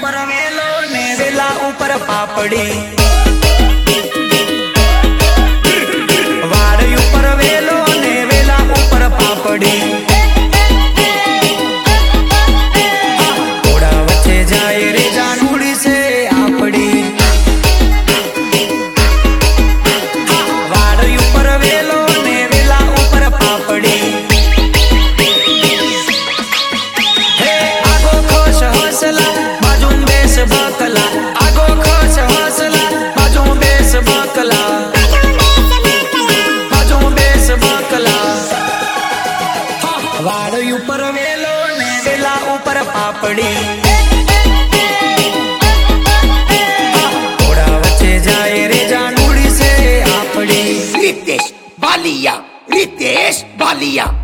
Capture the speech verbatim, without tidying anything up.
ઉપર વેલો ને વેલા ઉપર પાપડી, વાડ ઉપર વેલો ને વેલા ઉપર પાપડી, ઘોડા વચ્ચે જાય રે જાનુડી છે આપડી, વાડ ઉપર વેલો ને વેલા ઉપર પાપડી, હે આગો ખોશ હસલા બાજુ બેસ બકલા, આગો ખોશ હસલા બાજુ બેસ બકલા, બાજુ બેસ બકલા, વાડ ઉપર વેલો ને વેલા ઉપર પાપડી, ઘોડા વચ્ચે જાય રે જાનુડી છે આપડી। रितेश बालिया, रितेश बालिया।